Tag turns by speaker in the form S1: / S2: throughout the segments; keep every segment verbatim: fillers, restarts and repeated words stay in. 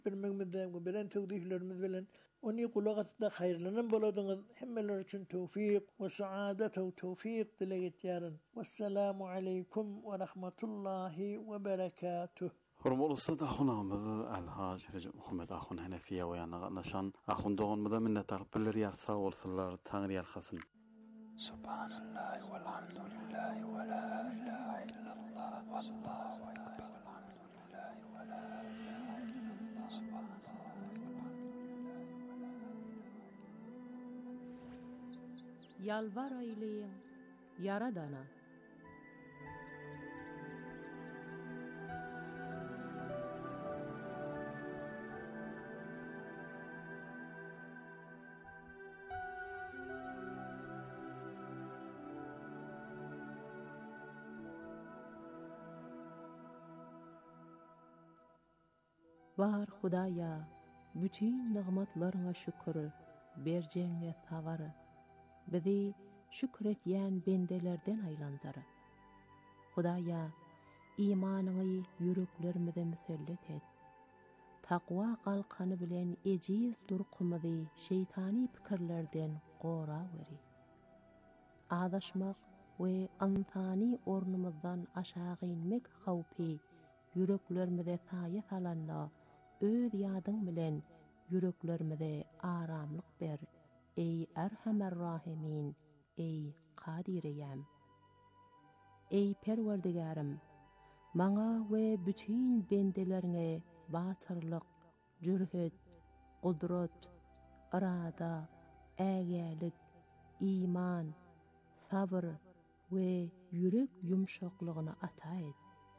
S1: Birmemizden ve bilen tevdihlerimiz bilen onu kulağıtda hayırlanan boladığınız hemmeler için tevfik ve saadet ve tevfik dileyit yarın. Vesselamu aleykum ve rahmetullahi ve berekatuh.
S2: Hormol usta ahunamız Alhaj Recep Muhammed ahun Hanefiye ve yana naşan ahun doğunmada minnettarlık bilir yar sağ olsunlar Tanrı yarhasın.
S3: Subhanallah velhamdülillah ve la ilahe illallah vallahu ekber velhamdülillah ve la ilahe illallah subhanallah velhamdülillah ve la ilahe.
S4: Yalvar eyleyin Yaradana. Var Hudaya, bütün nimetlerine şükür, berceğine tavarı, bizi şükretyen bendelerden aylandır. Hudaya, imanını yüreklerimize müsellet et. Takva kalkanı bilen eciz durkumızı şeytani fikirlerden qora veri. Adaşmak ve antani ornumuzdan aşağı inmek havpi, yüreklerimize tayet alanla, öz yadın bilen yüreklerimize aramlık ber. Ey Erhamer Rahimin, ey Kadireyem. Ey Perverdigarım, maňa we bütün bendelerine batırlyk, jürhet, gudrat, arada, ägälik, iman, sabr we yürek yumşaklygyny ata et.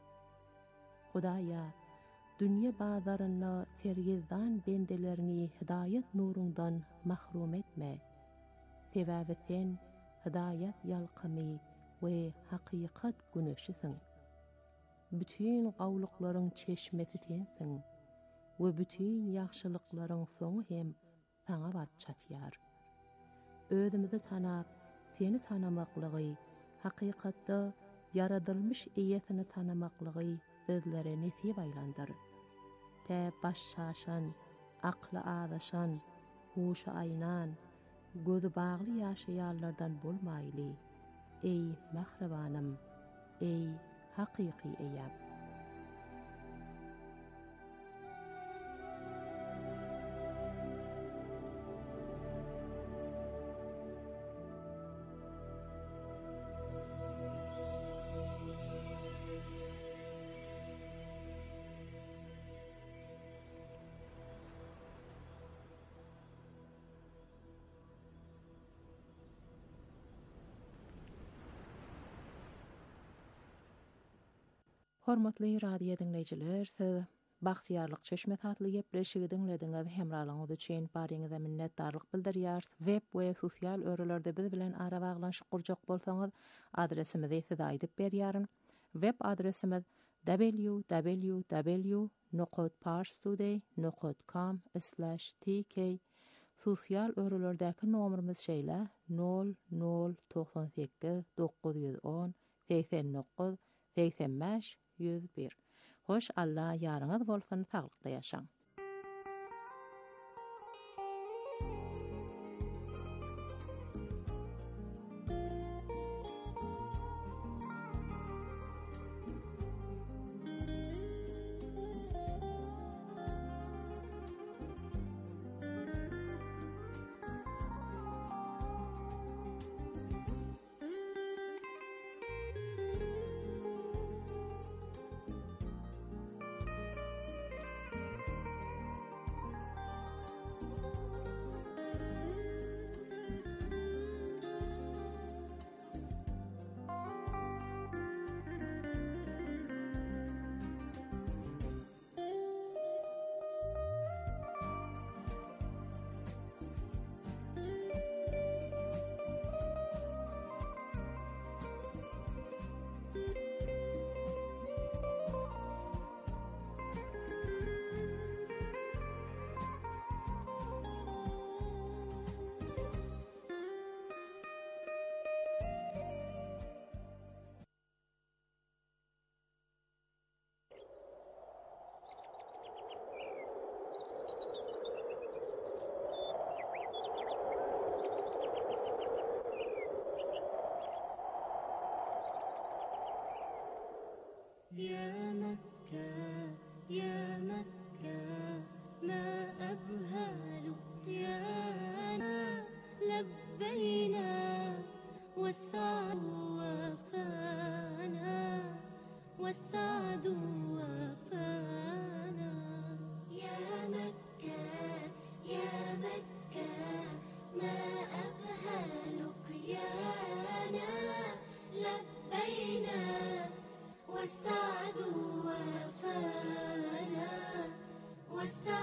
S4: Hudaya, dünya bazarına fergizdan bendelerini hidayet nurundan mahrum etme. Sebäbi sen hidayet yalqamy we hakikat güneşisin. Bütün gawlyklaryň çeşmesi sensiň we bütün ýagşylyklaryň soňy hem saňa baryp çatýar. Özümizi tanap, seni tanamaklygy, hakykatda yaradylmış eýetini tanamaklygy bizlere nesip aylandyr. Te baş şaşan, akly adaşan, huşy aynan, gözü bagly ýaşaýarlardan bolmaýly. Ey mahrabanım, ey hakyky eýem. Hormatly radio dinleyijiler, siz Bagtyarlyk çeşme tatly gepleşigi dinlediňiz. Hemralyňyz üçin baryňyza minnetdarlyk bildirýär. Web we sosial örelerde biz bilen ara baglanşyk gurjak bolsaňyz, adresimizi size aýdyp berýärin. Web adresimiz w w w nokta parstoday nokta com slash t k. Sosial örelerdäki nomerimiz şeýle nol nol doksan sekiz dokuz yüz on seksen dokuz seksen beş yüz bir. Hoş Allah ýaryňyz bolsun, taglykda ýaşaň.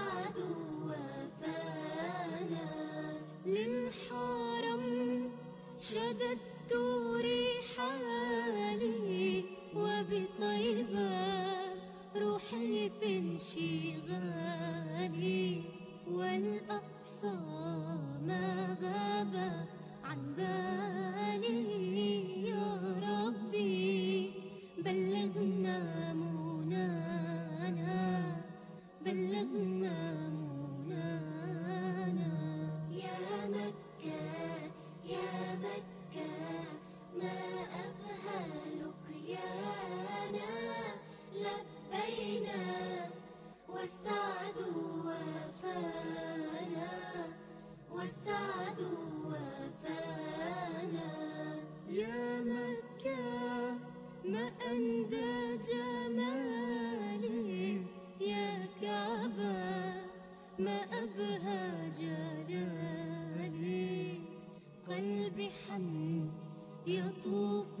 S5: والسعد وفانا للحرم شددت رحالي وبطيبة روحي في انشغالي والأقصى ما غاب عن بالي يا ربي بلغنا منانا بلغنا منانا يا مكة يا مكة ما أبهى لقيانا لبينا والسعد وفانا والسعد وفانا يا مكة ما أندى جمالي يا كعبة ما أبهى جلالي قلبي حن يطوف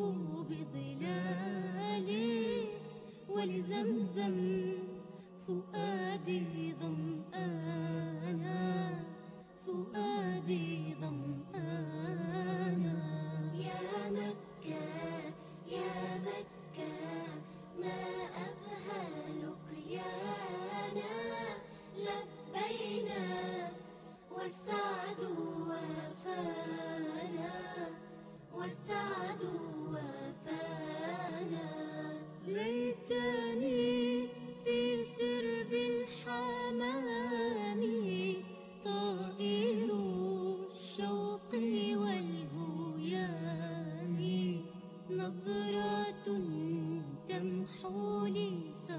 S5: بظلالي ولزمزم فؤادي ظمآنا فؤادي ظمآنا يا مكة يا مكة ما أبهى لقيانا لبينا والسعد وفانا والسعد وفانا ليتني في سرب الحمام طائر الشوق والهيام نظرات تمحو لي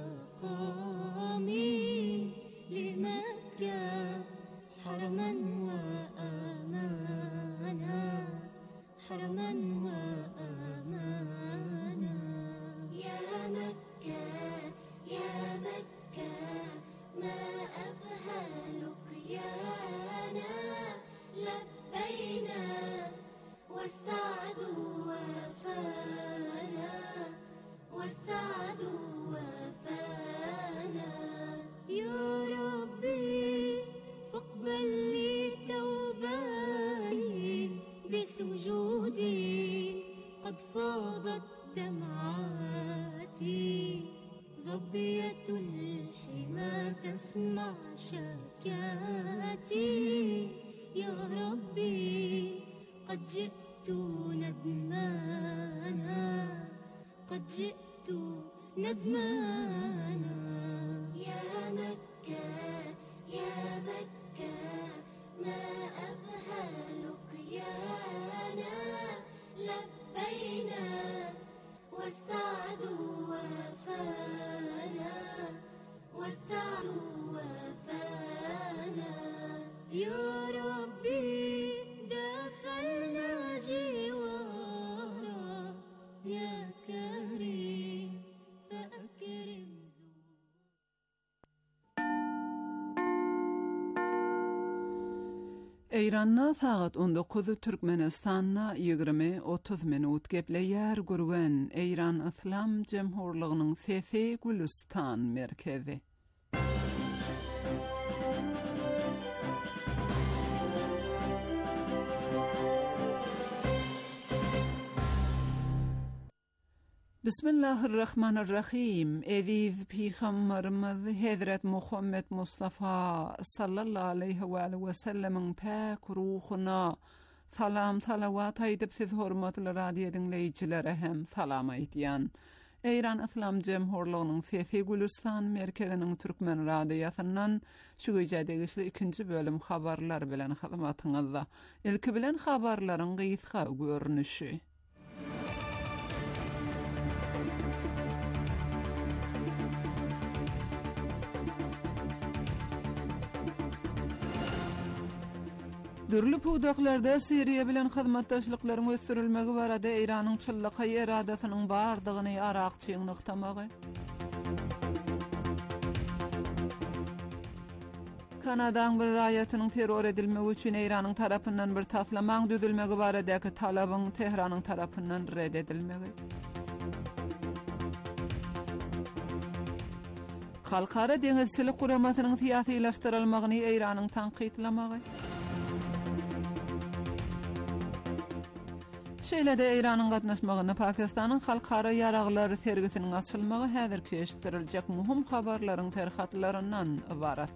S5: سقامي لمكة حرما وأمانا حرما وأمانا يا مكة يا مكة ما أبهى لقيانا لبينا والسعد وفانا والسعد وفانا يا ربي فاقبل لي توبتي بسجودي قد فاضت دمعاتي ظبية الحمى تسمع شكاتي يا ربي قد جئت ندمانا قد جئت ندمانا يا مكة يا مكة ما أبهى لقيانا لبينا والسعد وفانا والسعد وفانا يا ربي دخلنا جوارا يا كريم فأكرم
S6: Eyranna saat on dokuz, Türkmenistanna yigirme otuz minut gepleyer gurgen Eyran İslam Cemhurluğu'nun Fefe Gülistan merkezi. Bismillahirrahmanirrahim. Eviv Peygamberimiz Hazret Muhammed Mustafa sallallahu aleyhi ve sellem'in pak ruhuna salam salavat aydıp siz hormatly radio dinleyicilere hem salam aytýan. Eyran İslam Cemhurluğu'nun Fefe Gülistan merkezinin Türkmen radyosundan şu gecedeki ikinci bölüm habarlar bilen hyzmatyňyzda. Ilki bilen habarlaryň gysga görnüşi. Dürlü pudaklarda Siriya bilen hyzmatdaşlyklaryň ösürilmegi barada Iranyň çyllyky iradasynyň bardygyny arakçyň nykdamagy. Kanadaň bir raýatynyň terror edilmegi üçin Iranyň tarapyndan bir taslamaň düzülmegi baradaky talabyň Tehranyň tarapyndan red edilmegi. Halkara deňizçilik guramatynyň siýasylaşdyrylmagyny Eýranyň tanqidlamagy. Şeýle-de Eýranyň gatnaşmagyny Pakistanyň halkara ýaraglary sergisiniň açylmagy häzir köşdiriljek muhim habarlaryň terhatlaryndan ibarat.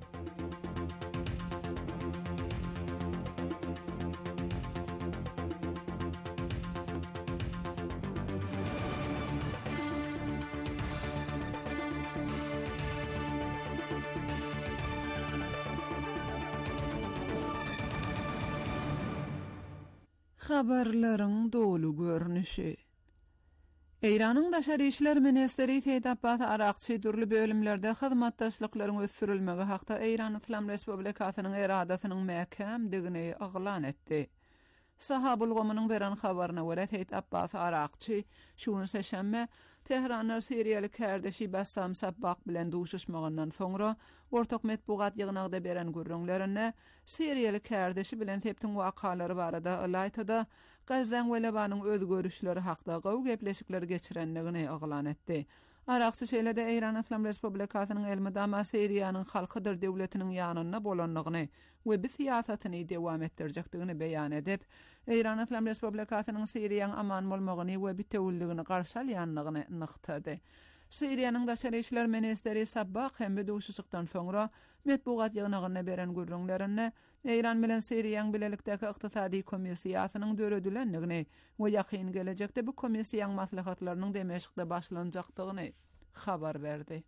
S6: Habarlaryň dolu görnüşi. Eýranyň Daşary işler ministeri Seyid Abbas Arakçy dürli bölümlerde hyzmatdaşlyklaryň ösürilmegi hakda Eýran Islam Respublikasynyň eradasynyň mäkämdigini aglan etdi. Sahabul Gomynyň beren habaryna görä Seyid Abbas Arakçy şuny seşemme Tehran'da Siriýaly kärdeşi Bassam Sabbaq bilen duşuşmagyndan soňra ortak metbuat ýygnagda beren gürrüňlerine Siriýaly kärdeşi bilen teptiň wakalary barada aýtada Gazan we Lebanyň öz görüşleri hakda gaw gepleşikler geçirenligini aglan etdi. Arakçy şeýle-de Eýran Islam Respublikasynyň elmydama Siriýanyň halkydyr döwletiniň ýanyna bolanlygyny we bu siýasatyny dewam etdirjekdigini beýan edip, Eýran Islam Respublikasynyň Siriýanyň aman bolmagyny we bitewilligini garşy alýanlygyny nykdady. Siriýanyň Daşary işler ministeri Sabbaq hem duşuşykdan soňra metbuat ýygnagyna beren gürrüňlerine Eýran bilen Siriýanyň bilelikdäki ykdysady komissiýasynyň döredülenligini we ýakyn gelecekde bu komissiýanyň maslahatlarynyň Demeşikde başlanjakdygyny habar berdi.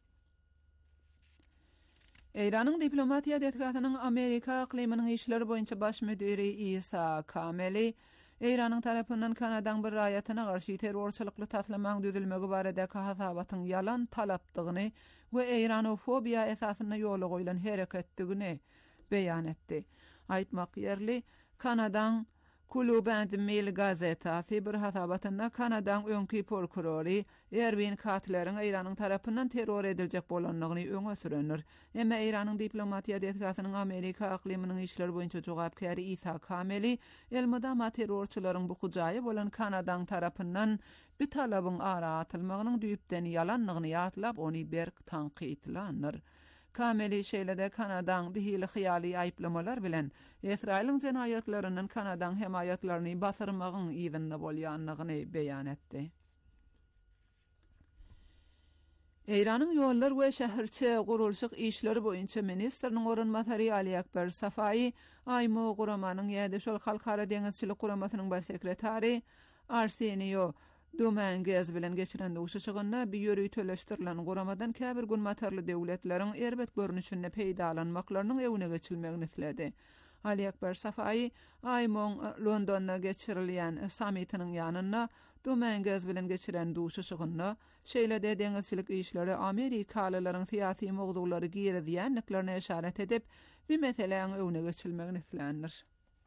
S6: Eýranyň diplomatiýa detgatynyň Amerika aklymynyň işleri boýunça baş müdiri Isa Kameli Eýranyň tarapyndan Kanadaň bir raýatyna garşy terrorçylykly taslamaň düzülmegi barada hasabatyň yalan talapdygyny we Eýranofobiýa esasyna ýola goýulan hereketdigini beýan etdi. Aýtmak ýerli, Kanadaň Kuluband Mail gazetasy bir hasabatynda Kanadaň öňki prokurory Erwin Katleriň Eýranyň tarapyndan terror ediljek bolanlygyny öňe sürenir. Emma Eýranyň diplomatiýa detgatynyň Amerika aklymynyň işleri boýunça jogapkary Isa Kameli elmydama terrorçylaryň bu hujaýy bolan Kanadaň tarapyndan bir talabyň ara atylmagynyň düýpden ýalanlygyny ýatlap ony berk tanqidlanýar. Kameli şeýle-de Kanadaň bihili hyýaly aýplamalar bilen Israýlyň jenaýatlarynyň Kanadaň hemayatlaryny basyrmagyň ýygyny bolýanlygyny beýan etdi. Eýranyň ýollar we şäherçe gurulşyk işleri boýunça ministriniň orunmasary Ali Akbar Safai aýmo guramanyň ýa-da şol halkara deňizçilik guramasynyň baş sekretary Arsenio Domingez bilen geçiren duşuşygynda bir ýöri töleşdirilen guramadan käbir gün matarly döwletleriň erbet görnüşine peýdalanmaklarynyň ewine geçilmegini isledi. Ali Akbar Safai aýmoň Londonda geçirilýän sammitiniň ýanyna Domingez bilen geçiren duşuşygynda şeýle-de deňizçilik işleri Amerikalylaryň syýasy mowdulary giýerdiýänliklerine işaret edip, bir meseleň ewine geçilmegini islenir.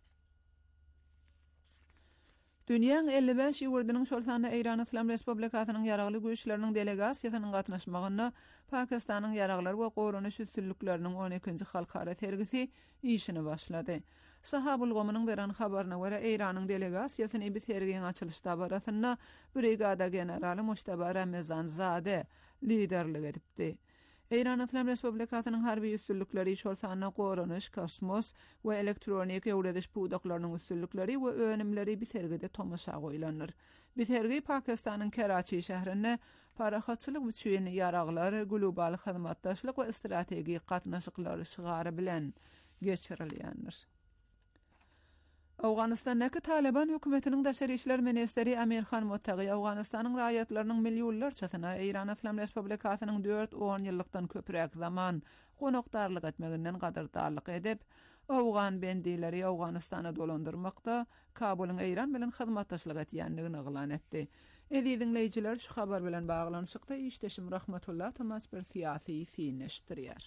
S6: Dünýäň elli beş ýurdunyň şol sanda Eýran Islam Respublikasynyň ýaragly güýçleriniň delegasiýasynyň gatnaşmagyna Pakistanyň ýaraglar we gorunuş üstünlükleriniň on ikinji halkara sergisi işini başlady. Sahabul Gomynyň beren habaryna görä Eýranyň delegasiýasyny bir sergiň açylışda barasynda brigada generaly Muştaba Ramazanzade liderlik edipdi. Eýran Islam Respublikasynyň harby üstünlükleri şol sanda gorunuş, kosmos we elektronik ýöwrediş budaklarynyň üstünlükleri we önümleri bir sergide tomaşa goýlanýar. Bir sergi Pakistanyň Karachi şäherinde parahatçylyk üçin ýaraglar, global hyzmatdaşlyk we strategik gatnaşyklary şygary bilen geçirilýändir. Awganistandaki Taliban hökümetiniň Daşary işler ministeri Amir Khan Muttaqi Awganistanyň raýatlarynyň milliýonlarçasyna Eýran Islam Respublikasynyň dört on ýyllykdan köpürek zaman gonakdarlyk etmeginden gadardarlyk edip, Awgan bendileri Awganistana dolandyrmakda Kabulyň Eýran bilen hyzmatdaşlyk etýändigini aglan etdi. Eli dinleyijiler şu habar bilen baglanyşykda işdeşim Rahmatullah Tomaç bir siýasy fiýneşdirýär.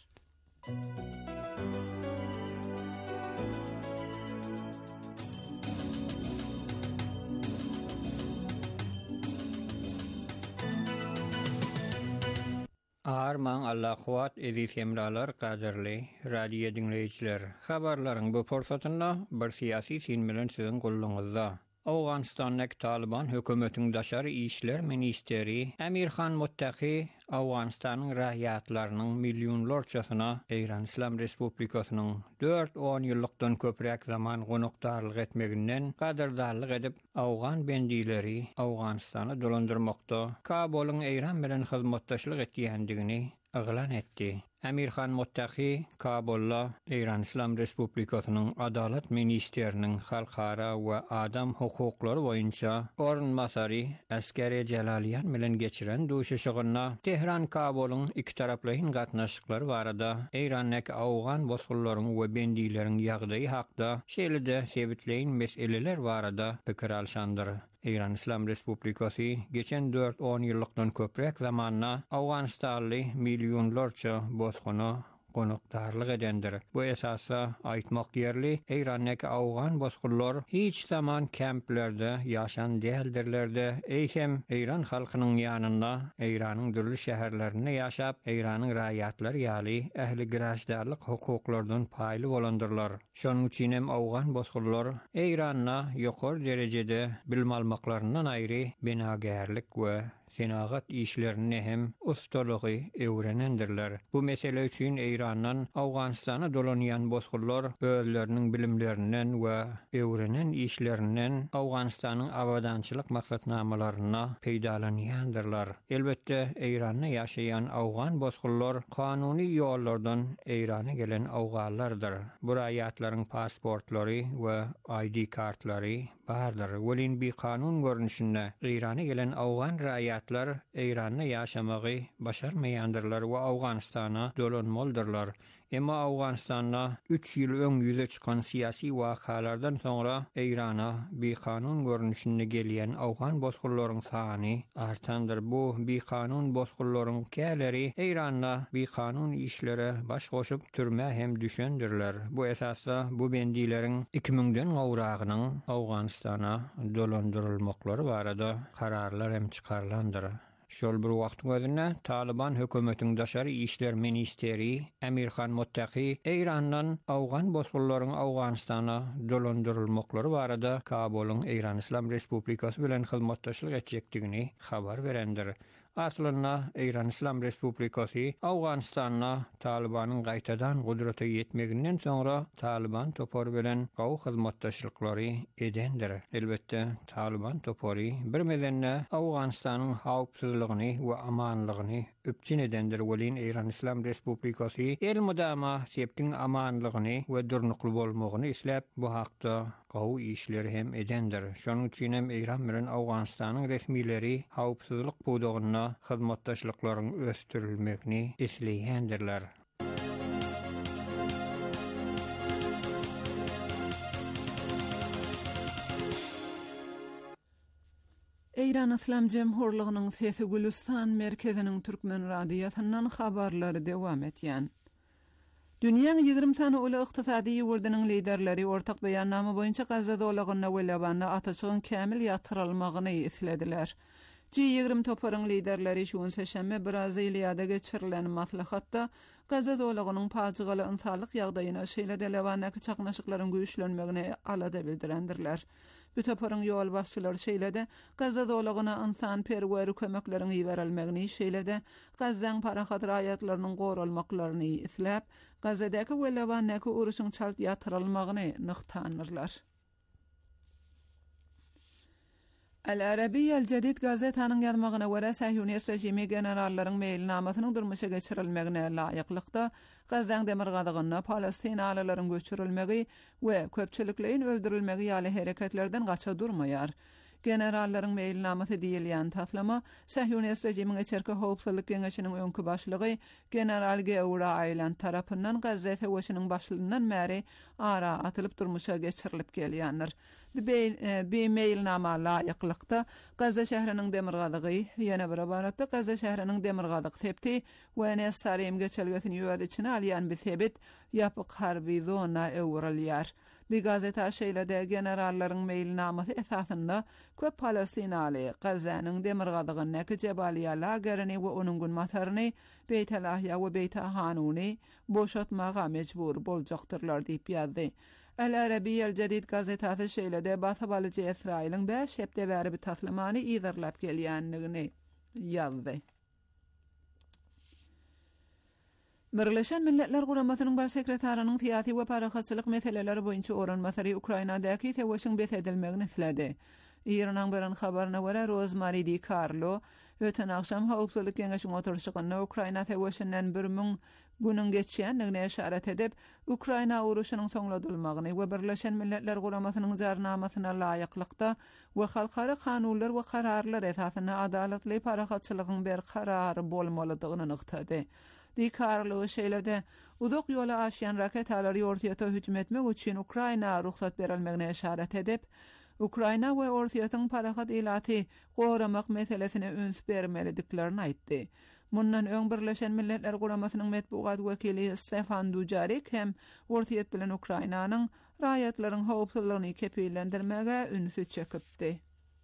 S7: Arman Allah kuat edis emralar kaderli radyo dinleyiciler. Habarların bu forsatında bir siyasi sin bilen sizin kulluğunuzda. Awganistan'daki Taliban hökümetinin daşary işler ministeri Emirhan Muttaqi Awganistanyň raýatlarynyň millionlarçasyna Eýran İslam Respublikasynyň dört on ýyllykdan köprek zaman gonukdarlyk etmeginden gadardarlyk edip Awgan bendileri Awganistany dolandyrmakda Kabulyň Eýran bilen hyzmatdaşlyk etýändigini aglan etdi. Emirhan Muttaqi Kabulla Eýran İslam Respublikasynyň Adalet Ministeriniň halkara we adam hukuklary boýunça orunmasary Askeri Jalaliyan bilen geçiren duşuşygyna Tehran Kabulyň iki taraplyň gatnaşyklary barada Eýranyň Awgan bosgullaryň we bendileriň ýagdaýy hakda şeýlede sebitleýin meseleler barada pikir alşandyr. Eýran İslam Respublikasy geçen dört on ýyllykdan köprek zamanna Awganistanly millionlarça bosguna gonukdarlyk edendir. Bu esasa aýtmak ýerli Eýranyň Awgan bosgullar hiç zaman kemplerde ýaşan däldirlerde eýsem Eýran halkynyň ýanynda Eýranyň dürli şäherlerinde ýaşap Eýranyň raýatlary ýaly ähli giraşdarlyk hukuklardan paýly bolandyrlar. Şonuň üçin hem Awgan bosgullar Eýranyna ýokary derejede bilim almaklarynyň aýry benagärlik we senagat işlerini hem ustalygy öwrenendirler. Bu mesele üçin Eýrandan Awganistana dolanýan bosgullar özleriniň bilimlerinden we öwrenen işlerinden Awganistanyň awadançylyk maksatnamalaryna peýdalanýandylar. Elbetde Eýranda ýaşaýan Awgan bosgullar kanuny ýollardan Eýrana gelen awgallardyr. Bu raýatlaryň pasportlary we I D kartlary bardyr. Welin bir kanun görnüşinde Eýrana gelen Awgan raýatlar Eýranda ýaşamagy başarmaýandyrlar we Awganistana dolanmalydylar. Emma Awganistanda üç ýyl öňüňe çykan siyasi wakalardan soňra Eýrana bir kanun görnüşinde gelýän Awgan bosgullaryň sany artandyr. Bu bir kanun bosgullaryň käleri Eýranda bir kanun işlere baş goşup türme hem düşendirler. Bu esasda bu bendileriň iki miňden gowragynyň Awganistana dolandyrylmaklary barada kararlar hem çykarlandyr. Şol bir wagt gözüne Taliban hökümetiniň daşary işler ministeri Emirhan Muttaqi Eýrandan Awgan bosgullaryň Awganistana dolandyrylmaklary barada Kabulyň Eýran İslam Respublikasy bilen hyzmatdaşlyk etjekdigini habar berendir. Aslında Eýran İslam Respublikasy Awganistana Talibanyň gaýtadan gudrata ýetmeginden soňra Taliban topar bilen gaw hyzmatdaşlyklary edendir. Elbetde Taliban topary bir mezenne Awganistanyň hawpsuzlygyny we amanlygyny öpçin edendir. Welin Eýran İslam Respublikasy el mudama septiň amanlygyny we durnukly bolmagyny isläp bu hakda gaw işleri hem edendir. Şonuň üçin hem Eýran bilen Awganistanyň resmileri hawpsuzlyk pudugyna hyzmatdaşlyklaryň östürilmegini isleýändirler.
S6: Eýran İslam Jemhurlygynyň Sesi Gülistan merkeziniň türkmen radiýasyndan habarlary dewam etýän. Dünýäň ýygrimi sany uly ykdysady ýurdanyň liderleri ortak beýannama boýunça Gazza dolagyna we Lebanda ataşygyň kämil ýatyrylmagyny islediler. G ýygrimi toparyň liderleri şuň seşembe Braziliýada geçirilen maslahatda Gazza dolagynyň paçygaly ynsallyk ýagdaýyna şeýle Lebandaki çaknaşyklaryň güýçlenmegini alada bildirendirler. Bu toparyň ýol başçylary şeýlede Gazza dolagyna insan perweri kömeklerini ýeberilmegini şeýlede Gazzaň parahat raýatlarynyň goralmaklaryny isläp Gazzadaky we Lebandaki uruşyň çalt ýatyrylmagyny nyktanyrlar. El-Arabiyya el-Jadid gazetanyň ýazmagyna görä Sahyonist rejimi generallaryň meýilnamasynyň durmuşa geçirilmegine laýyklykda Gazzaň demirgadygyna Palestinalalaryň göçürilmegi we köpçüliklerin öldürilmegi ýaly hereketlerden gaça durmaýar. Generallaryň meýilnamasy diýilýän taslama Sahyonist rejimiň içerki howpsuzlyk geňeşiniň öňkü başlygy general Geura Aylan tarapyndan Gazza sewşiniň başlygynyň märi ara atylyp durmuşa geçirilip gelýändir. Bir meýilnama laýyklykda Gazza şäheriniň demirgadygy ýene bir baratda Gazza şäheriniň demirgadyk septi we Nesarim geçelgesini ýöwedi içine alýan bir sebit ýapyk harby zona öwrülýär. Bir gazeta şeýlede generallaryň meýilnamasy esasynda köp Palestinaly Gazanyň demirgadygyny Jebaliya lagerini we onuň günmasaryny Beytelahya we Beytahanuny boşatmaga mejbur boljaktyrlar diýip ýazdy. El-Arabiya el-Jadid gazetasy şeýlede basabalyjy Israýlyň beş hepde bäri bir taslimany ýazarlap gelýändigini ýazdy. Birleşen Milletler Guramasynyň baş sekretarinyň tiýaty we parahatçylyk meseleleri boýunça oranmasary Ukrainadaky teweşiň besedilmegini isledi. İran'ın birin habarına göre Rosemary DiCarlo öten akşam Hawpsuzlyk Geňeşiň oturuşyna Ukraina teweşinden bir müň günüň geçýändigine işaret edip, Ukraina uruşynyň soňladylmagyny we Birleşen Milletler Guramasynyň jarnamasyna laýyklykda we halkara kanunlar we kararlar esasyna adaletli parahatçylygyň bir karary bolmalydygyny nyktady. DiCarlo şeýlede uzak ýola aşýan raketalary ortaýa hüjüm etmek üçin Ukraina ruhsat berilmegine işaret edip, Ukraina we ortaýatyň parahat elaty goramak meselesine üns bermeliliklerini aýtdy. Mundan öň Birleşen Milletler Guramasynyň medpugat wekili Stefan Dujarric hem ortaýat bilen Ukrainanyň raýatlaryň howpsuzlygyny kepillendirmege ünsü çekipdi.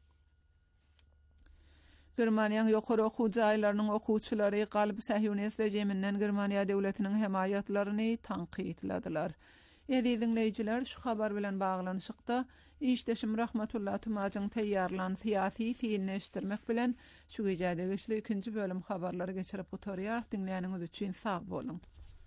S6: Germaniýanyň ýokary okuw jaýlarynyň okuwçylary galyp Sahyonist rejiminden Germaniýa döwletiniň hemayatlaryny tanqidladylar. Edi dinleýijiler, şu habar bilen baglanyşykda işdeşim Rahmatullah Tumagyň teýýarlan syýasy fiilneşdirmek bilen şu gejede geçli ikinji bölüm habarlary geçirip oturýar. Dinleýäniňiz üçin sag bolun.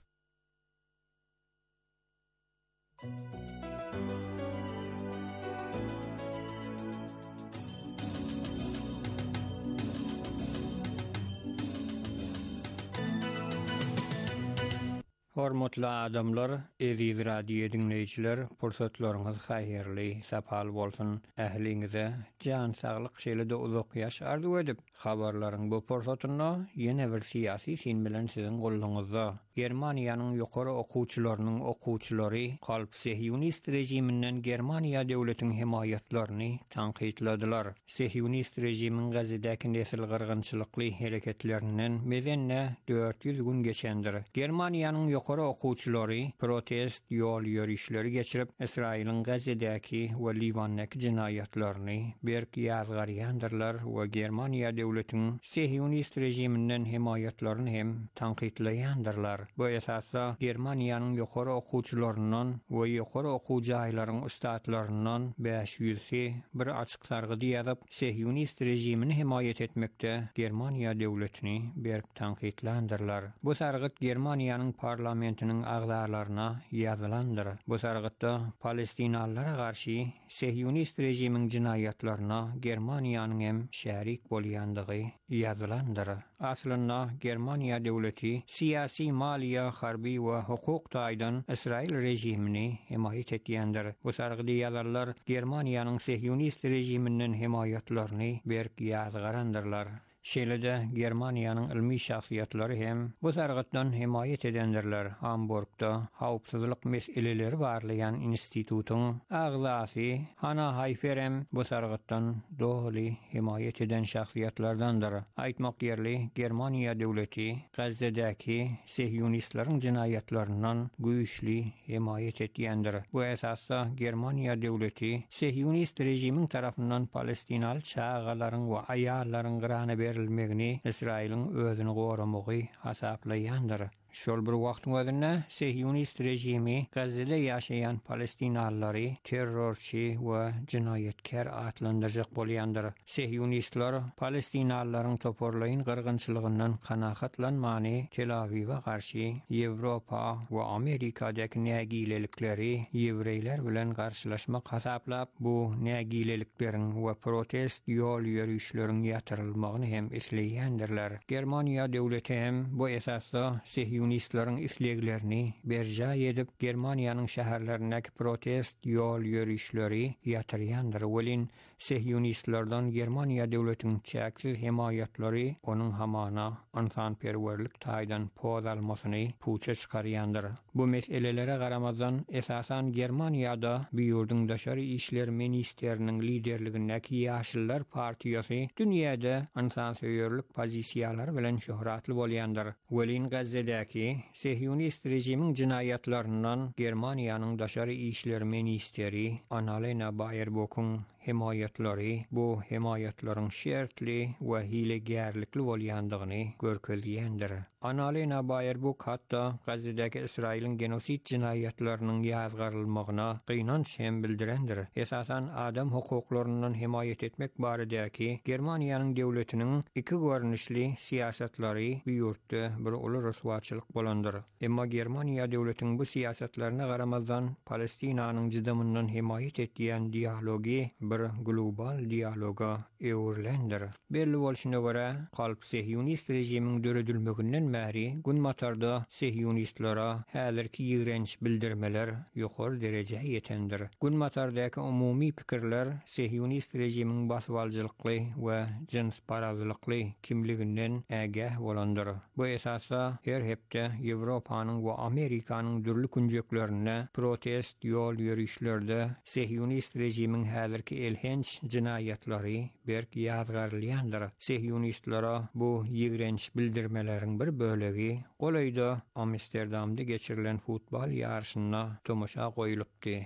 S7: Hormatly adamlar, eziz radio dinleýijiler, pursatlaryňyz haýyrly, sapal bolsun. Ähliňize jan saglyk şeýlede uzak ýaş arzu edip, habarlaryň bu pursatyna ýene bir syýasy sin bilen siziň gollunuzda. Germaniýanyň ýokary okuwçylarynyň okuwçylary Kalp Sehyonist rejiminden Germaniýa döwletiniň hemayatlaryny tanqidladylar. Sehyonist rejimiň Gazadäki nesil gyrgynçylykly hereketlerinden mezenne dört yüz gün geçendir. Germaniýanyň ýokary okuwçylary protest ýol ýörüşleri geçirip, Israýlyň Gazadäki we Libandaky jinayatlaryny berk ýazgarýandyrlar we Germaniýa döwletiniň Sehyonist rejiminden hemayatlaryny hem tanqidlaýandyrlar. Bu esasda Germaniýanyň ýokary okuwçylarynyň we ýokary okuw jaýlarynyň ustadlarynyň beş yüzi bir açyk sargydy ýazyp, Sehyonist rejimini himayet etmekde Germaniýa döwletini berk tanqidlandyrlar. Bu sargyt Germaniýanyň parlamentiniň agzalaryna ýazylandyr. Bu sargytda Palestinalylara garşy Sehyonist rejimiň jinayatlaryna Germaniýanyň hem şärik bolýandygy ýazylandyr. Aslynda Germaniýa döwleti siyasi, maliýa, harby we hukuk taýdan Israil rejimini himayet etýändir. Bu sargydy ýazarlar Germaniýanyň Sehyonist rejiminden himayatlaryny berk ýazgarandyrlar. Şeýlede Germaniýanyň ilmi şahsiýatlary hem bu sargytdan himayet edendirler. Hamburgda hawpsuzlyk meseleleri barlayan institutyň agzasy Hanna Hayferem bu sargytdan doly himayet eden şahsiýatlardandyr. Aýtmak ýerli, Germaniýa döwleti Gazadäki Sehyonistlaryň jinayatlaryndan güýçli himayet etýändir. Bu esasda Germaniýa döwleti Sehyonist rejimiň tarapyndan Palestinaly çağalaryň we aýallaryň gyrana berilmegini Israýlyň özüni goramagy hasaplaýandyr. Şol bir wagtyň özünde Sehyonist rejimi Gazada ýaşaýan Palestinalylary terrorçy we jinayatkar atlandyrjak bolýandyr. Sehyonistler Palestinalylaryň toporlaýyn gyrgynçylygyndan kanagatlanmany Tel Awiwe garşy Ýewropa we Amerikadaky nägilelikleri ýewreýler bilen garşylaşmak hasaplap, bu nägilelikleriň we protest ýol ýörüşleriň ýatyrylmagyny hem isleýändirler. Germaniýa döwleti hem bu esasda Sehyonistlaryň isleglerini berja edip Germaniýanyň şäherlerindäki protest ýol ýörüşleri ýatyrýandyr. Welin Sehyonistlardan Germaniýa döwletiniň çäksiz himayatlary onuň hamana insanperwerlik taýdan poz almasyny puça çykarýandyr. Bu meselelere garamazdan esasan Germaniýada bir ýurduň daşary işler ministeriniň liderligindäki Ýaşylar partiýasy dünýäde insanperwerlik pozisiýalary bilen şöhratly bolýandyr. Welin Gazadäki ki, Sehyonist rejimin cinayetlarından Germaniyanın daşarı işler ministeri Annalena Baerbock'un himayetleri bu himayetlerin şertli ve hilegerlikli bolýandygyny görkezýändir. Annalena Baerbock hatta Gazze'deki İsrail'in genosit cinayetlerinin ýazgarylmagyna gynanç hem bildirendir. Esasan adam hukuklarynyň himayet etmek baradaki Germaniyanın devletinin iki görnüşli siyasetleri bir yurtda bir uly rüswaçylyk bolandyr. Emma Germaniya devletinin bu siyasetlerine garamazdan Palestinanyň jydamyndan himayet etýän dialogi bir global dialoga ewrilendir. Belli bolşuna görä, halk Sehyonist rejimiň döredilmeginden märi gün matarda Sehyonistlara häzirki ýigrenç bildirmeler ýokary derejeye ýetendir. Gün matardaky umumy pikirler Sehyonist rejimiň basbalçylykly we jins parazlykly kimliginden ägäh bolandyr. Bu esasda her hepde Ýewropanyň we Amerikanyň dürli kunjeklerine protest ýol ýürüşlerde Sehyonist rejimiň häzirki elhenç cinayetleri berk ýazgarlyandyr. Sehyonistlara bu ýigrenç bildirmeleriň bir bölegi golaýda Amsterdamda geçirilen futbol ýarşyna tomoşa goýulypdy.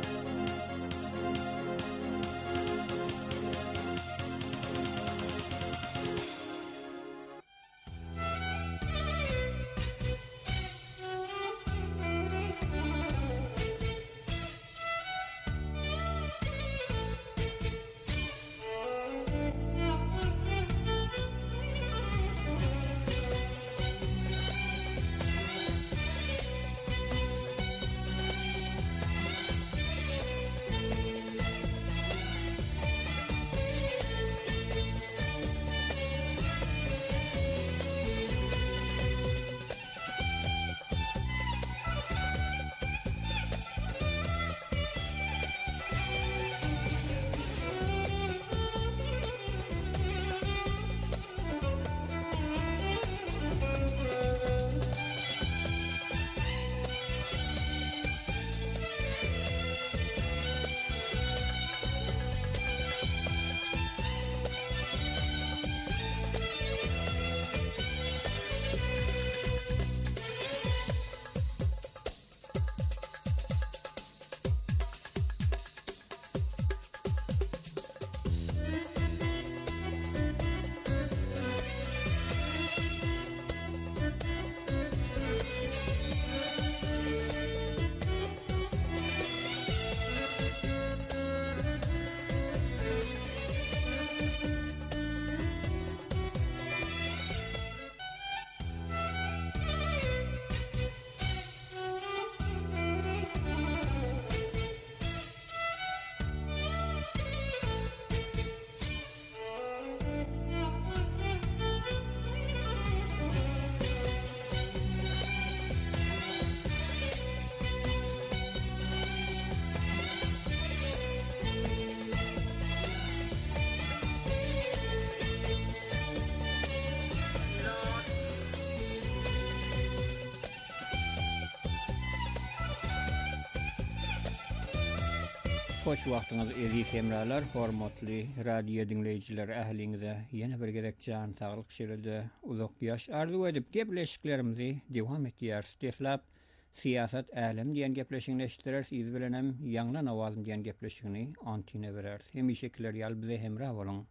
S7: Hoş wagtyňyz eziz hemralar, hormatly radio dinleyijiler, ähliňize ýene bir gerek jan saglyk şeýlede uzak ýaş arzu edip gepleşiklerimizi dewam etýär. Deslap siýasat älim diýen gepleşigini eşitdiler, iz bilen hem ýanglan awazym diýen gepleşigini antine berer. Hemişekiler ýal bize hemra boluň.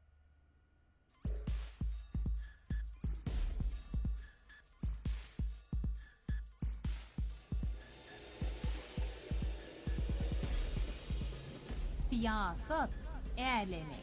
S4: Siyasat älemi.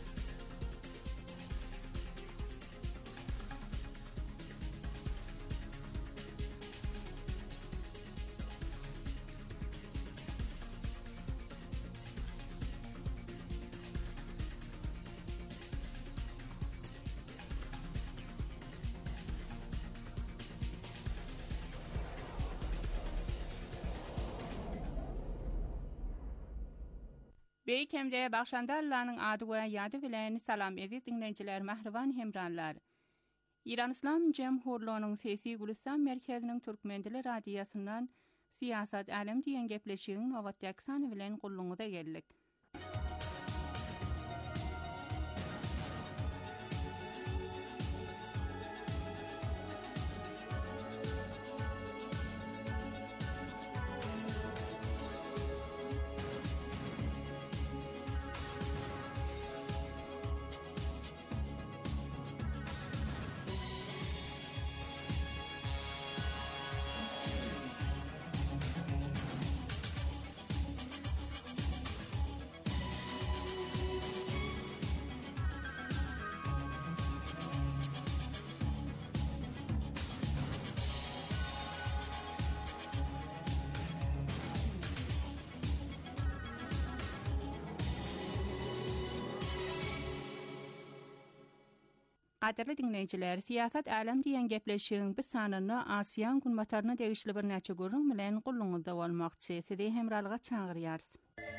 S4: Beýkemde Bagşandarlanyň ady we ýady bilen salam eziz dinleyijiler, mahriban hemranlar. İran İslam Jemhurluğunyň Sesi Gülistan merkeziniň Türkmendili radiýasyndan siýasat älim diýen gepleşigiň wagtdaky sany bilen gulluňyza geldik.
S8: Qadirli dinleyijiler, siyasat alem diýen gepleşigiň bir sanyny Asiýan günmataryna degişli bir näçe görüň bilen gulluňyzda bolmakçy. Sizi hemralyga çağırýarys.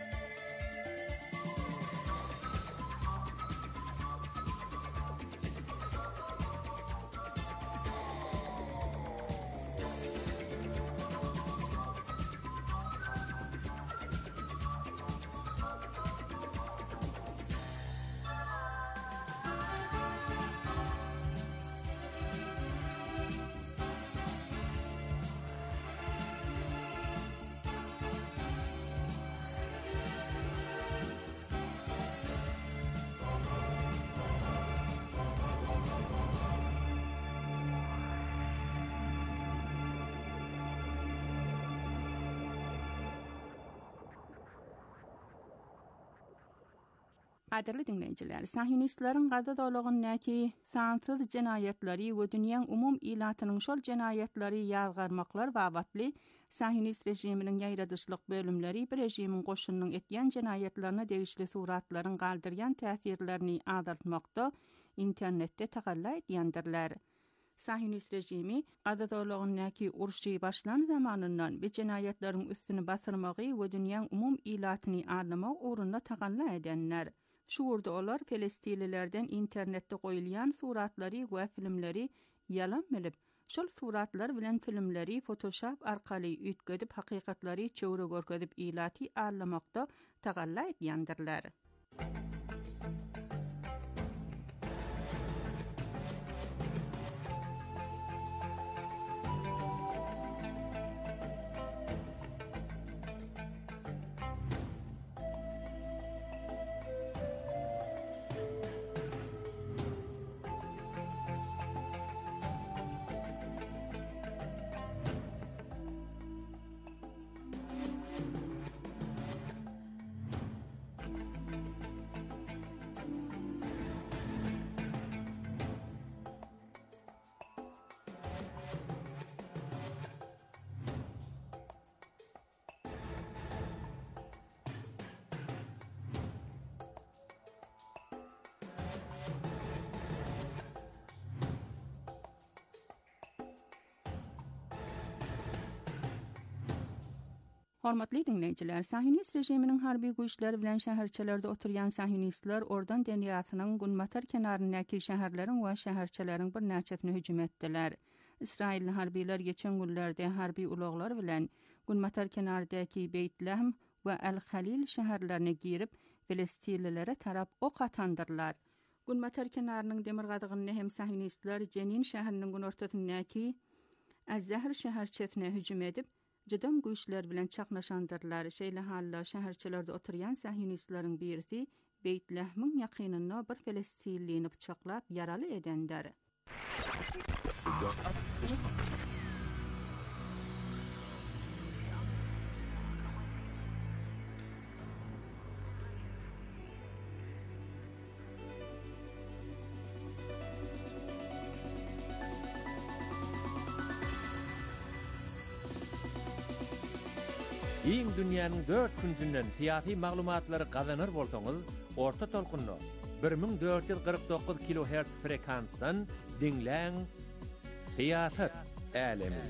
S8: Qadirli dinleyijiler, Sahyonistlaryň Gaza dowlagyny näki sansız jenaýetleri we dünýäň umum ilatynyň şol jenaýetleri ýazgarmaklar babatly Sahyonist rejiminiň ýaýradyşlyk bölümleri bir rejimiň goşunynyň etýän jenaýetlerine degişli suratlaryň galdyrýan täsirlerini azaltmakda internetde tagalla edýändirler. Sahyonist rejimi Gaza dowlagyny näki uruşy başlan zamanyndan bu jenaýetleriň üstüni basyrmagy we dünýäň umum ilatyny anlamak uğrunda tagalla edýänler. Şu urda olar Filistililerden internette goýulýan suratlary we filmleri yalan bilip, şol suratlar bilen filmleri Photoshop arkaly üýtgedip hakykatlary çöwre görkezip ilaty anlamakda tagalla edýändirler. Hormatly dinleyijiler, Sahyonist rejiminiň harby güýçleri bilen şäherçelerde oturýan Sahyonistler ordan dünýäsynyň günmatar kenaryndaky şäherleriň we şäherçeleriň bir näçesine hüjüm etdiler. İsrail harbiler geçen günlerde harby ulaglar bilen günmatar kenaryndaky Beytlehem we El-Halil şäherlerine girip Filistinlilere tarap ok atandyrlar. Günmatar kenarynyň demir gadygyny hem Sahyonistler Jenin şäheriniň gün ortasyndaky Az-Zahr şäherçesine hüjüm edip Jydam güýçler bilen çaqnaşandyrlar. Şeýle halla şäherçelerde oturýan Sahyonistlaryň birisi Beytlehmiň ýakynynda bir Filistinlini bıçaklap yaraly edendir.
S9: Iň dünýäniň dört küncünden tiýaty maglumatlary gazanır bolsaňyz, orta tolkunly bir ming dört yüz kırk dokuz kilohertz frekansdan dinläň Siýasat Alemi.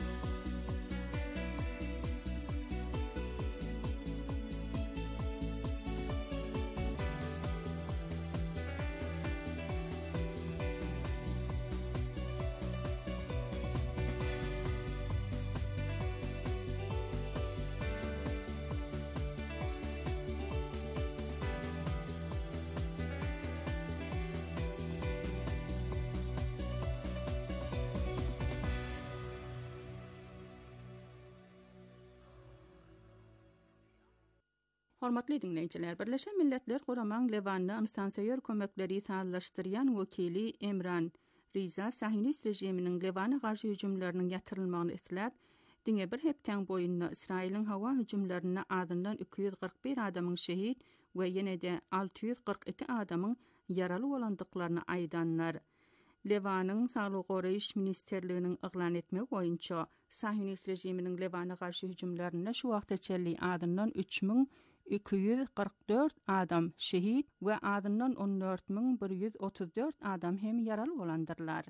S8: Hormatly dinleyijiler, Birleşen Milletler Guramaň Lewanda insansaýör kömekleri sazlaşdyrýan wekili Emran Riza Sahyonist rejiminiň Lewana garşy hüjümleriniň ýatyrylmagyny isläp, diňe bir hepden boýunna Israiliň hawa hüjümlerine adyndan iki yüz kırk bir adamyň şehit we ýene-de alty yüz kırk iki adamyň yaraly bolandyklaryny aýdanlar. Lewanyň Saglyk goraýyş ministerliginiň yglan etmegi boýunça Sahyonist rejiminiň Lewana garşy hüjümlerine şu wagtçaly adyndan üç ming iki yüz kırk dört adam şehit we adından on dört bin bir yüz otuz dört adam hem yaralı bolandyrlar.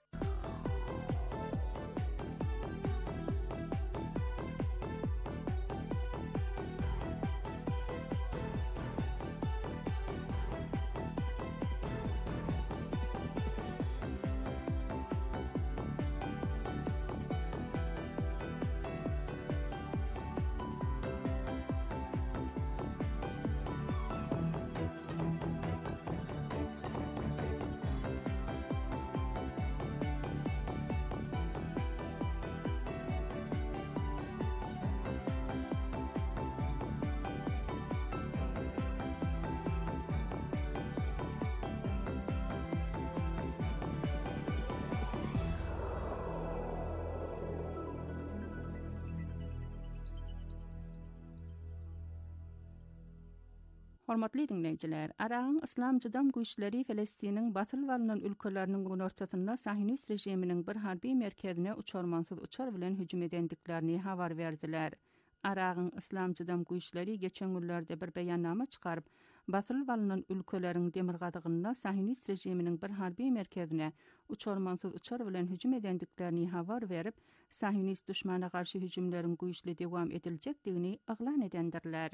S8: Hormatly dinleyijiler, Arağın İslam Jydam güýçleri Filistiniň batyl walynyň ülkeleriniň günortasynda Sahinist rejiminiň bir harby merkezine uçarmansyz uçar bilen hüjüm edendiklerini habar berdiler. Arağın İslam Jydam güýçleri geçen günlerde bir beýannama çykaryp, batyl walynyň ülkeleriň demirgadygynda Sahinist rejiminiň bir harby merkezine uçarmansyz uçar bilen hüjüm edendiklerini habar berip, Sahinist düşmana garşy hüjümleriň güýçli dewam ediljekdigini aglan edendirler.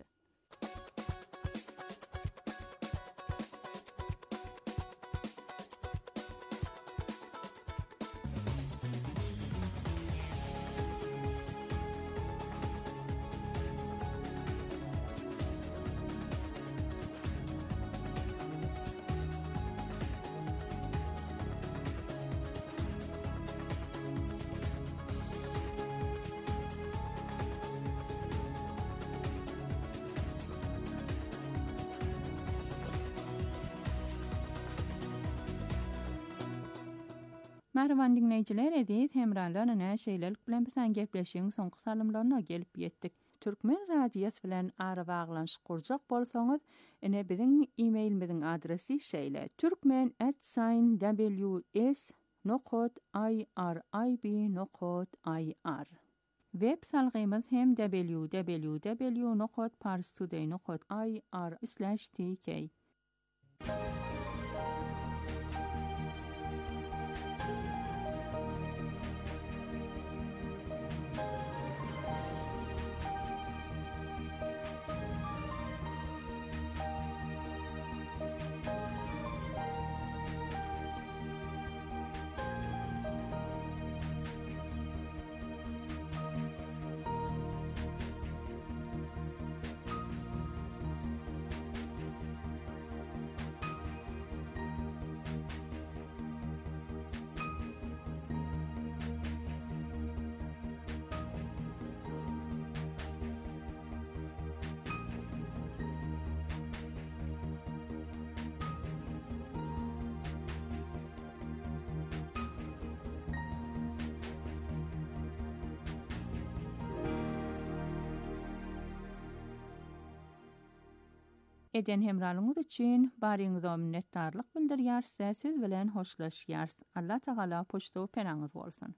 S8: Merhaban dinleyijiler, edis hemralarına näşeýlelik bilen bilen gepleşiň soňky salymlaryna gelip ýetdik. Türkmen radiýasy bilen ara baglanşyk gurjak bolsaňyz, ene biziň e-mailimiziň adresi şeýle: türkmen at w s nokta i r i b nokta i r. Web salgymyz hem w w w nokta parstoday nokta i r slash t k. Eden hemralyňyz üçin baryňyza minnetdarlyk bildirýär, siz bilen hoşlaşýar. Allah Taala poçta penaňyz bolsun.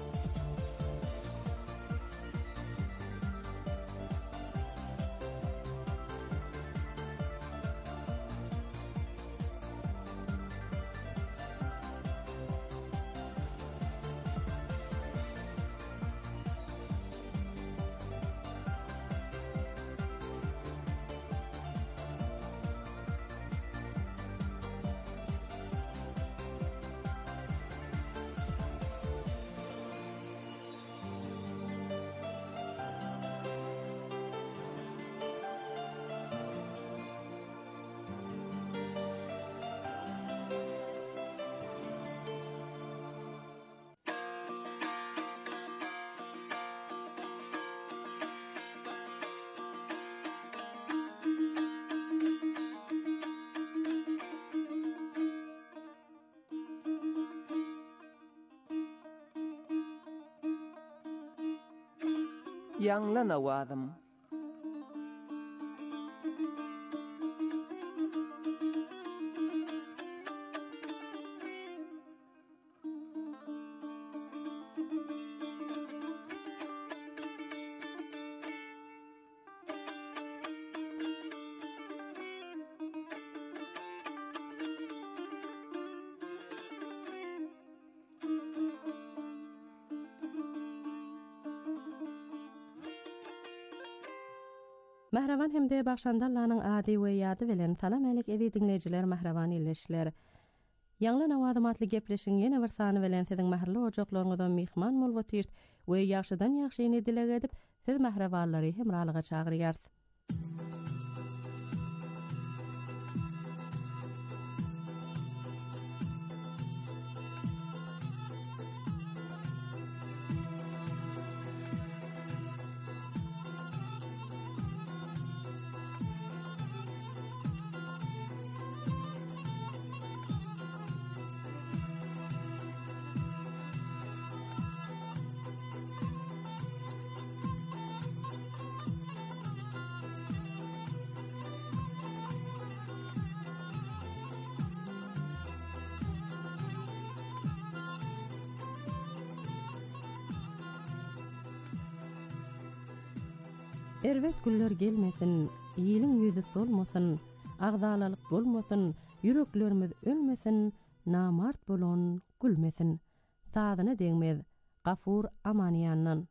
S10: Yanlan awadım.
S4: Mahravan hemde başandallanyň ady we ýady bilen salam alyk edi dinleýijiler, mahravan illeşler. Ýanglan awadymatly gepleşiň ýene bir sany bilen siziň mahrly ojaklaryňyzdan mihman bolýar we ýaşydan ýaşyny dileg edip siz mahrawanlary hemralyga çagyrýar. Erwet güller gelmesin, iyiliň ýüzi solmasyn, agdalalyk bolmasyn, yüreklerimiz ölmesin, namart bolan gülmesin. Sadyny deňmez, Gafur Amaniýandan.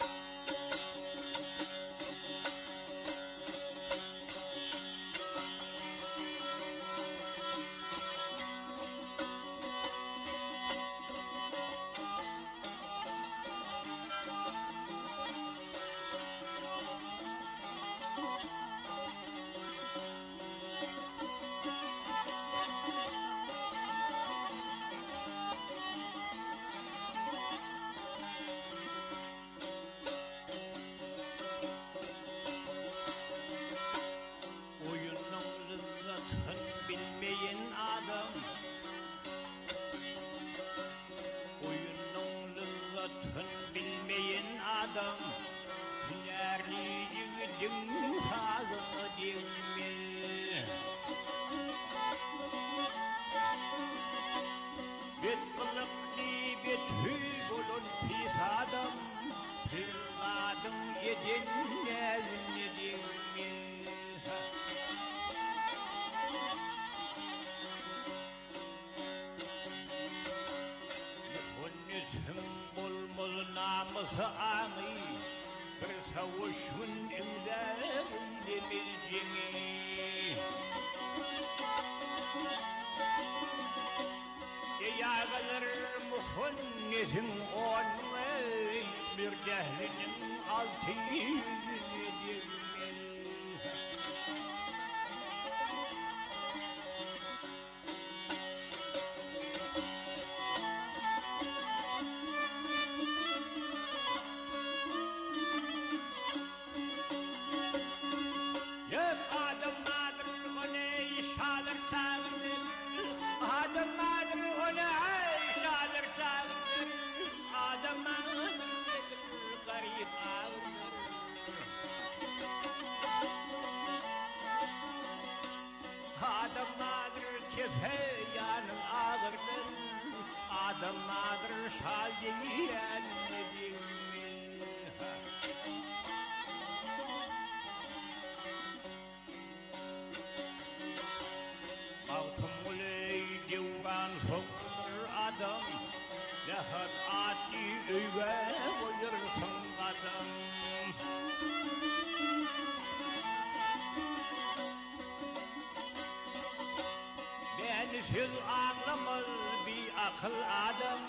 S11: Siz ağlamaz bir akıl adam,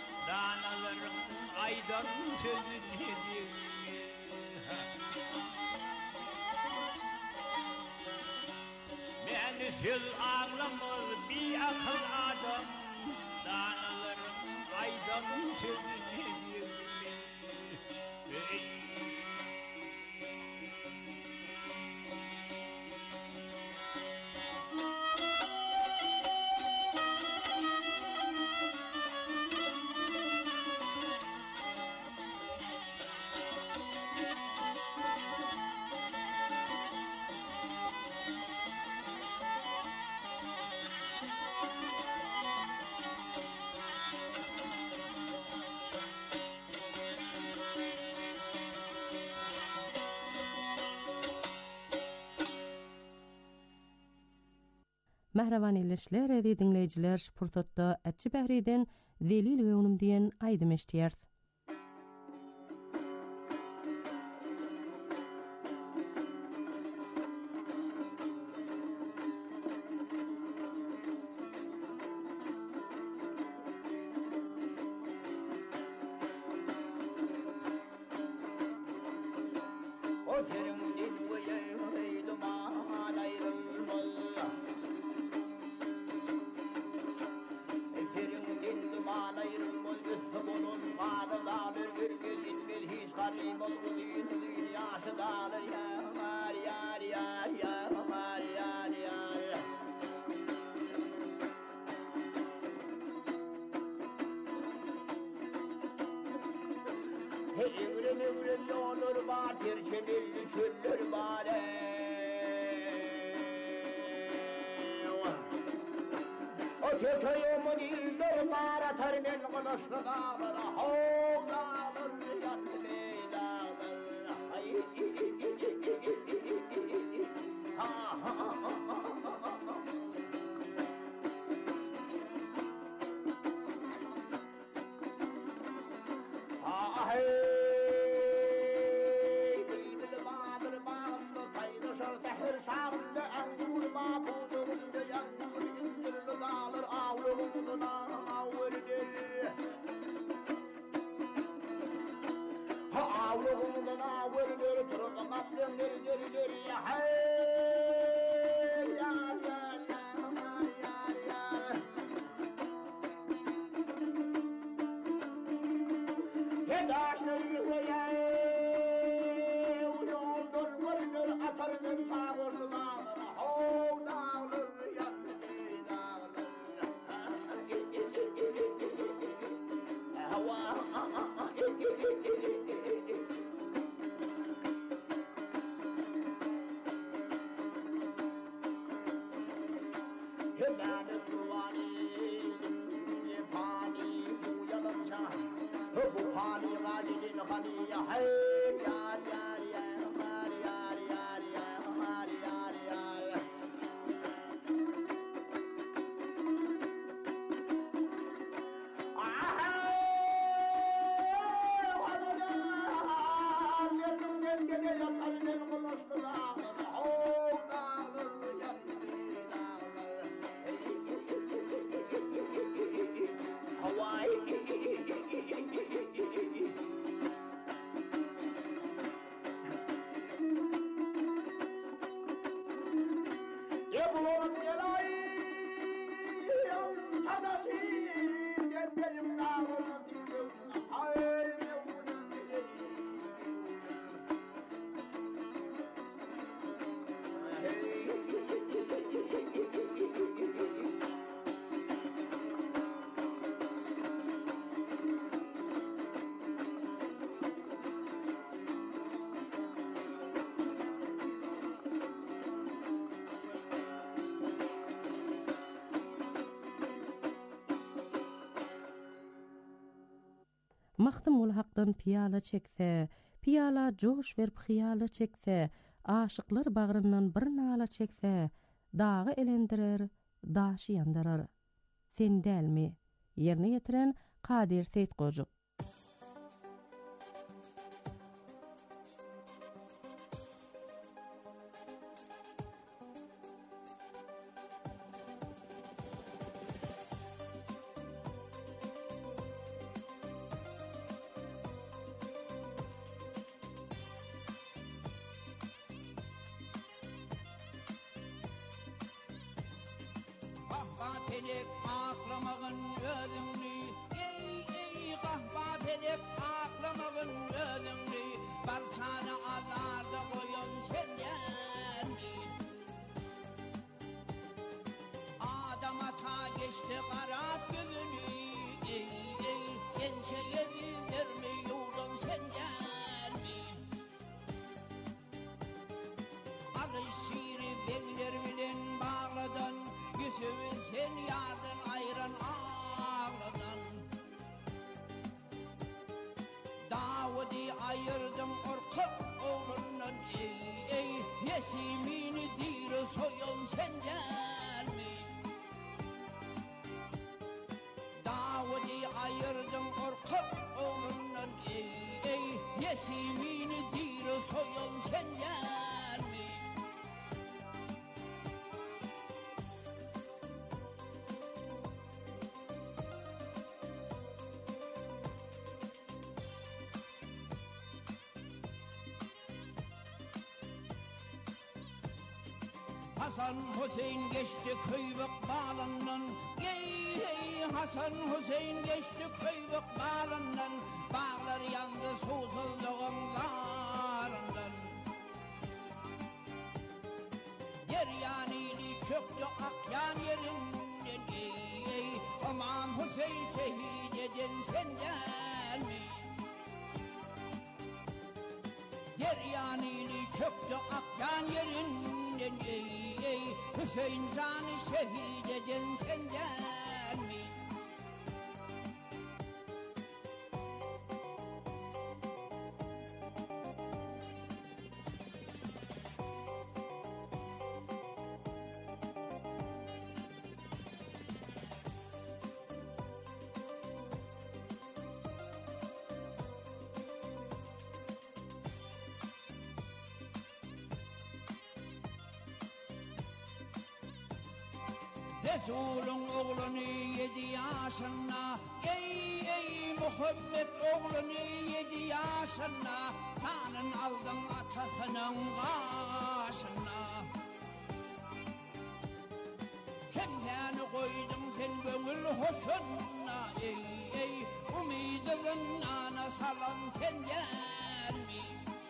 S11: danaların aydan sözünü. Beni siz ağlamaz bir akıl adam, danaların aydan sözünü.
S4: Mahravan illeşler edi dinleýijiler, pursatda Etçi Bähriden Zelil Göwnüm diýen aýdym eşdiýär.
S11: Terimdin ve duman ayrılmaz. Terimdin duman ayrılmaz. Bunun kanı dağılır, bir gözün bil hiç garip ol. Uduyun uduyun yaşı dağılır. Yar yar yar yar yar yar yar. Evrim evrim yolur var, terçemilli çöllür var. O kököyümün iller var, atar men kılıçlı dağlar. Hov dağlar, yandı dağlar. Ha ha ha ha. Ah hey, bil badır bağında taydı şarta her şamda angur mabudunda yangur indirli dağlar avluğunda avurdur. Ha avluğunda avurdur turun kaplan der der der ya hey yar yar yar yar yar. Hedaşları yıkıya yoldur vurdur atardır sağırlı dağlar. Hov dağlar yandı dağlar. Hava Hümânet duvani Pani bu yanımca Bu pani gazilin hani hayır yar yar yar yar yar yar yar yar yar. Aha! Vallahi yerim gel gel yatarın kılıçlı dağlar. Oh dağlar yandı dağlar. Hawaii. Yebulun gelay, sadasi, gengelim dağılın dildim, hayır yebulun gelay.
S4: Mahdum ol hakdan piyala çekse, piyala joş verip hiyala çekse, aşıklar bağrından bir nala çekse, dağı elendirer, daşı yandarar. Sen delmi, yerine getiren Kadir Seyit Gojuk.
S12: Kahva pelek aklamağın özünü, ey ey kahva pelek aklamağın özünü, barçanı azarda koyun sen gelmi. Adama ta geçti karat gözünü, ey ey ençe gezizler mi yurdun sen gelmi. Arış şiiri bezler bilen bağladan, Yüzümü sen yardan ayıran ağladan. Davudi ayırdım orkak oğlundan ey ey. Yesimini diri soyun sen gelmi. Davudi ayırdım orkak oğlundan ey ey. Yesimini diri soyun sen gelmi. Hasan Hüseyin geçti köybük bağlandan. Ey ey Hasan Hüseyin geçti köybük bağlandan. Bağlar yandı susuzluğun zarından. Yeryanili çöktü akyan yerinden. Ey ey aman Hüseyin şehit edin senden mi? Yeryanili çöktü akyan yerinden. Ey ey Hüseyin canı şehit edin senden mi? Resulün oğlunu yedi yaşında. Ey ey Muhammed oğlunu yedi yaşında. Tanın aldın atasının başına. Kemteni koydun sen gönül hoşuna. Ey ey umidin ana salan senden mi?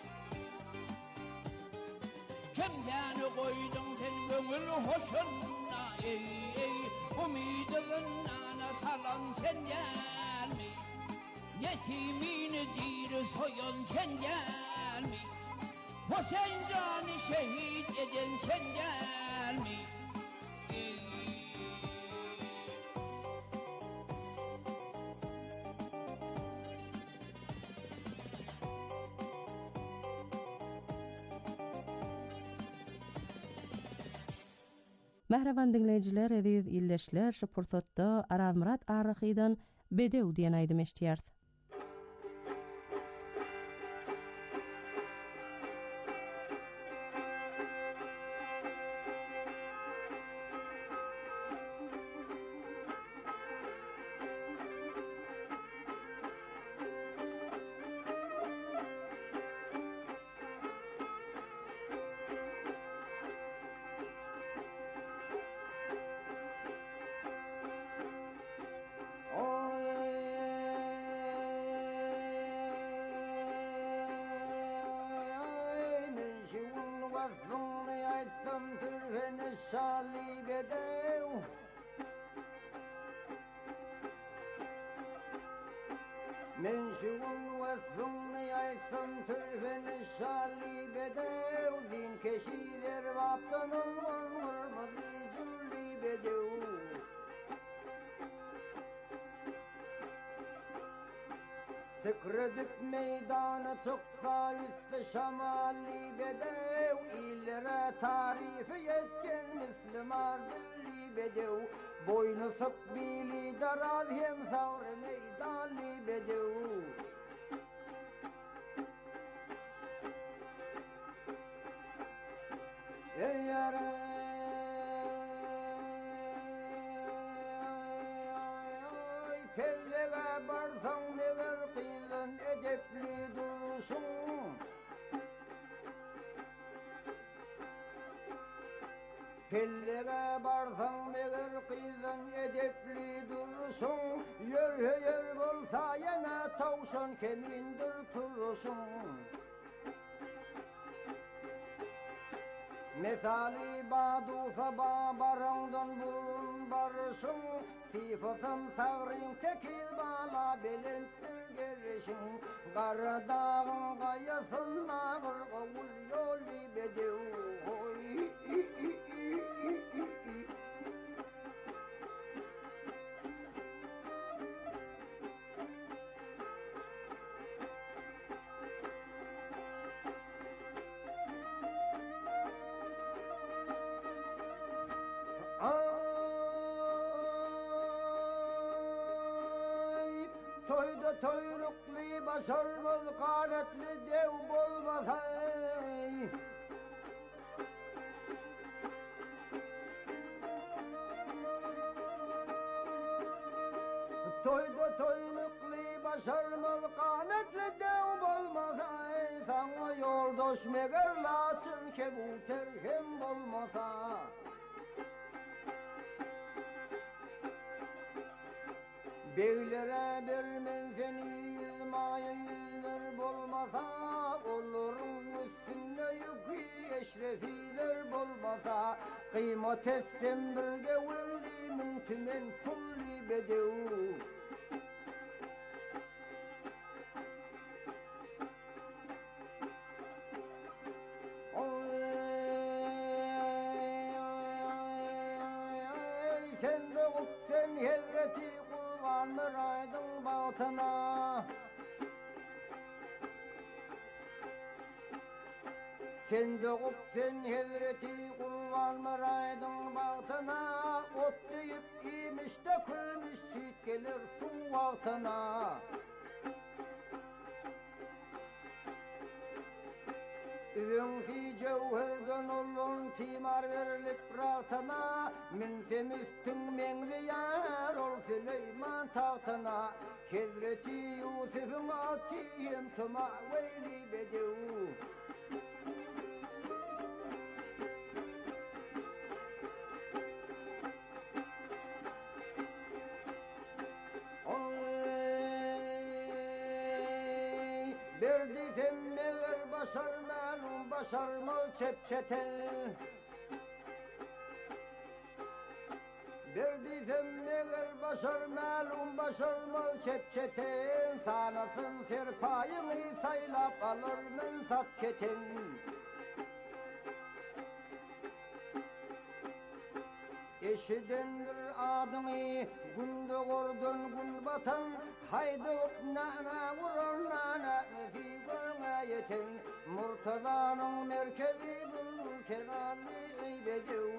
S12: Kemteni koydun sen gönül hoşuna. Ey ey umidin ana salan senden mi? Yetimini dir soyun senden mi? Hüseyin canı şehit eden senden mi? Ey.
S4: Mehreban dinleyiciler, ediz illeşler, şıpırtotda Araz Murat Arrahi'dan Bedev diyen aydım eştiyardı.
S13: من شغل والثم يثم تلفن الشالي بدو دين كشيدر بابتن والمرمضي جلي بدو سكردك ميدان تقطع يث شمالي بدو إلرا تعريف يتكن مثل ماردلي بدو boynu sıkbili daraz hem savr meydani bedev ey yara pellega barsan never qilin edepli duruşun Pellega barsan neger kızın edepli durursun. Yör yör bolsa yana tavşan kemindir turursun. Mesali badu sabah barandın burun barışın. Sifatın sağırın tekil bala belenttir gerişin. Kara dağın kayasına kırgavul yoli bedev. Toyda toyruklu başarmaz kanetli dev bolmasay Toyda toyruklu başarmaz kanetli dev bolmasay sana yoldaş meğer laçın kebuter hem olmasa. Beylere bermen seni yüzmaya yüzler bolmasa, olurun üstünde yükü eşrefiler bolmasa, kıymet etsem bir devulli mümtümen kulli bedev. Sen de sen hevreti kurban mıraydın batına. Sen de sen hevreti kurban mıraydın batına. Ot deyip imiş de külmüş süt gelir su altına. Ün fi cevherden olun timar verilip rahatına. Min temistün menli yar ol Süleyman tahtına. Hazreti Yusuf'un atiyem tuma veyli bedev. Berdi temmeler başar malum başar mal çepçeten. Berdi temmeler başar malum başar mal çepçeten. Sanasın serpayını saylap alır mensat keten. Eşidendir adını günde gordun gün batan. Haydi nana vurun nana nefigona yeten. Murtaza'nın merkebi bul kenarlı bedev.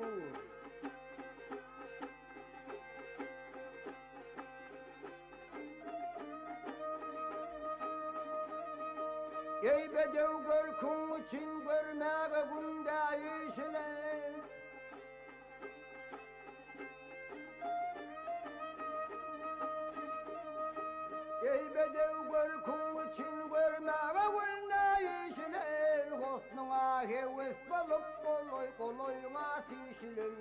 S13: Ey bedev görkün için görmeye bunda işler. Ey bedev görkün için görmeye bunda işler. Hosnuna heves balıp kolay kolay nasişler.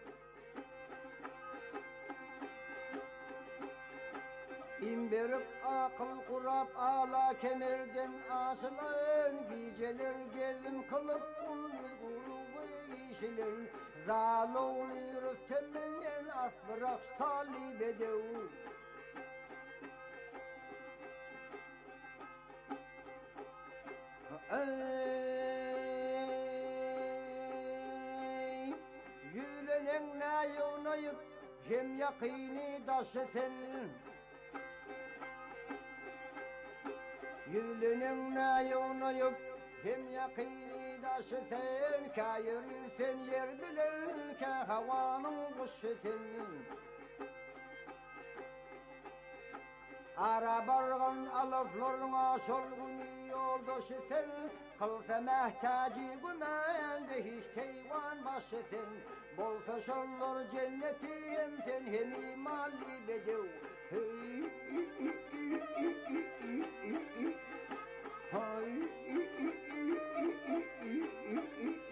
S13: İmberip akıl kurap ala kemerden asılan. Geceler gezim kılıp ulluz grubu işiler. Zaloğlu rüsteminden asbırak sali bedev. Ey yüzlenen nayonayıp hem yakini daşıtın. Yüzlenen nayonayıp hem yakini daşıtın. Kayırırsen yer bilir ki havanın kuşutun. Ara barğın alıflarına solgun yoldaşı sen. Kılsa mehtacı gümende hiç keyvan başı sen. Bolsa şollar cenneti hem sen hem imali bedev. Hay